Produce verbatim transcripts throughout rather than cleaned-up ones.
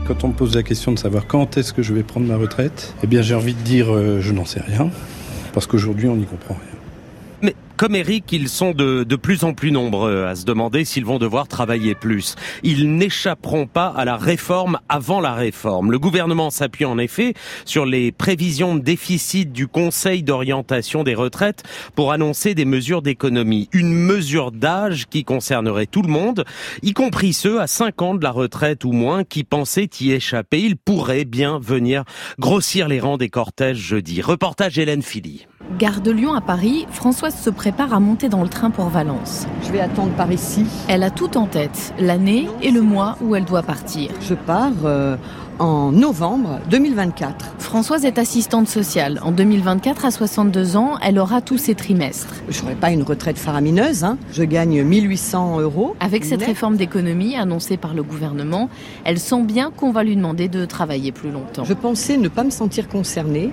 Quand on me pose la question de savoir quand est-ce que je vais prendre ma retraite, eh bien j'ai envie de dire euh, je n'en sais rien, parce qu'aujourd'hui on n'y comprend rien. Mais comme Eric, ils sont de, de plus en plus nombreux à se demander s'ils vont devoir travailler plus. Ils n'échapperont pas à la réforme avant la réforme. Le gouvernement s'appuie en effet sur les prévisions de déficit du Conseil d'orientation des retraites pour annoncer des mesures d'économie. Une mesure d'âge qui concernerait tout le monde, y compris ceux à cinq ans de la retraite ou moins qui pensaient y échapper. Ils pourraient bien venir grossir les rangs des cortèges jeudi. Reportage Hélène Philly. Gare de Lyon à Paris, Françoise se prépare à monter dans le train pour Valence. Je vais attendre par ici. Elle a tout en tête, l'année et le mois où elle doit partir. Je pars euh, en novembre deux mille vingt-quatre. Françoise est assistante sociale. En deux mille vingt-quatre, à soixante-deux ans, elle aura tous ses trimestres. Je n'aurai pas une retraite faramineuse, hein. Je gagne mille huit cents euros. Avec cette réforme d'économie annoncée par le gouvernement, elle sent bien qu'on va lui demander de travailler plus longtemps. Je pensais ne pas me sentir concernée.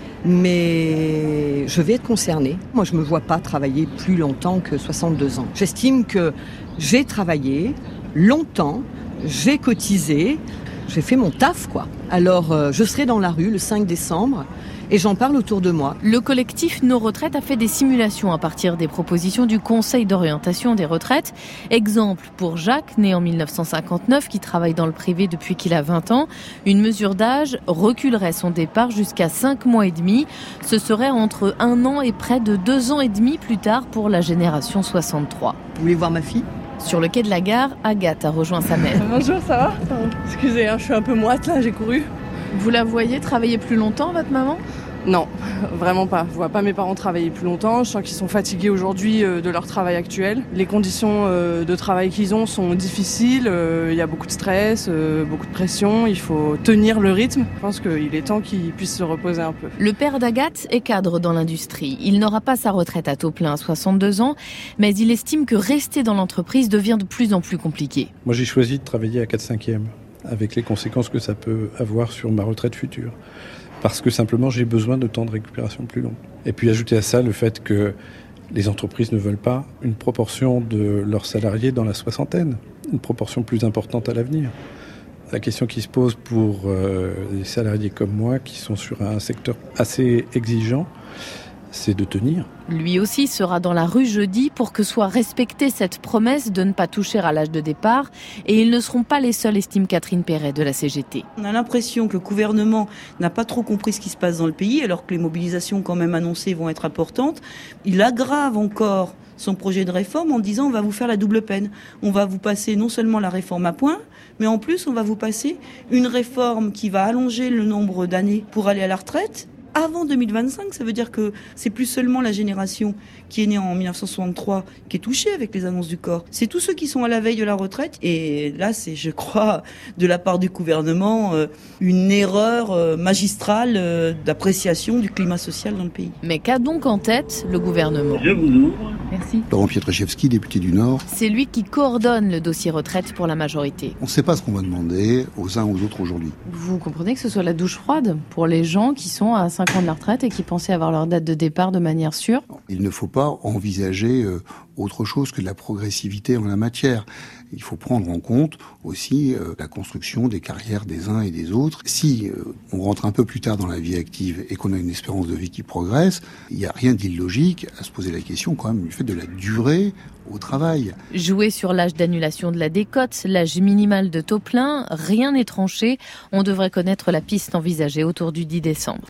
Mais je vais être concernée. Moi, je ne me vois pas travailler plus longtemps que soixante-deux ans. J'estime que j'ai travaillé longtemps, j'ai cotisé, j'ai fait mon taf, quoi. Alors, euh, je serai dans la rue le cinq décembre et j'en parle autour de moi. Le collectif Nos Retraites a fait des simulations à partir des propositions du Conseil d'orientation des retraites. Exemple pour Jacques, né en mille neuf cent cinquante-neuf, qui travaille dans le privé depuis qu'il a vingt ans. Une mesure d'âge reculerait son départ jusqu'à cinq mois et demi. Ce serait entre un an et près de deux ans et demi plus tard pour la génération soixante-trois. Vous voulez voir ma fille ? Sur le quai de la gare, Agathe a rejoint sa mère. Bonjour, ça va ? Excusez, hein, je suis un peu moite là, j'ai couru. Vous la voyez travailler plus longtemps, votre maman ? Non, vraiment pas. Je vois pas mes parents travailler plus longtemps. Je sens qu'ils sont fatigués aujourd'hui de leur travail actuel. Les conditions de travail qu'ils ont sont difficiles. Il y a beaucoup de stress, beaucoup de pression. Il faut tenir le rythme. Je pense qu'il est temps qu'ils puissent se reposer un peu. Le père d'Agathe est cadre dans l'industrie. Il n'aura pas sa retraite à taux plein à soixante-deux ans, mais il estime que rester dans l'entreprise devient de plus en plus compliqué. Moi j'ai choisi de travailler à quatre cinquièmes, avec les conséquences que ça peut avoir sur ma retraite future. Parce que simplement j'ai besoin de temps de récupération plus long. Et puis ajouter à ça le fait que les entreprises ne veulent pas une proportion de leurs salariés dans la soixantaine, une proportion plus importante à l'avenir. La question qui se pose pour euh, les salariés comme moi qui sont sur un secteur assez exigeant, c'est de tenir. Lui aussi sera dans la rue jeudi pour que soit respectée cette promesse de ne pas toucher à l'âge de départ. Et ils ne seront pas les seuls, estime Catherine Perret de la C G T. On a l'impression que le gouvernement n'a pas trop compris ce qui se passe dans le pays, alors que les mobilisations quand même annoncées vont être importantes. Il aggrave encore son projet de réforme en disant on va vous faire la double peine. On va vous passer non seulement la réforme à point, mais en plus on va vous passer une réforme qui va allonger le nombre d'années pour aller à la retraite. Avant deux mille vingt-cinq, ça veut dire que c'est plus seulement la génération qui est née en mille neuf cent soixante-trois qui est touchée avec les annonces du corps. C'est tous ceux qui sont à la veille de la retraite. Et là, c'est, je crois, de la part du gouvernement, euh, une erreur euh, magistrale euh, d'appréciation du climat social dans le pays. Mais qu'a donc en tête le gouvernement ? Je vous ouvre. Merci. Laurent Pietraszewski, député du Nord. C'est lui qui coordonne le dossier retraite pour la majorité. On ne sait pas ce qu'on va demander aux uns aux autres aujourd'hui. Vous comprenez que ce soit la douche froide pour les gens qui sont à cinq ans de la retraite et qui pensaient avoir leur date de départ de manière sûre ? Il ne faut pas envisager euh, autre chose que de la progressivité en la matière. Il faut prendre en compte aussi euh, la construction des carrières des uns et des autres. Si euh, on rentre un peu plus tard dans la vie active et qu'on a une espérance de vie qui progresse, il n'y a rien d'illogique à se poser la question quand même du fait de la durée au travail. Jouer sur l'âge d'annulation de la décote, l'âge minimal de taux plein, rien n'est tranché. On devrait connaître la piste envisagée autour du dix décembre.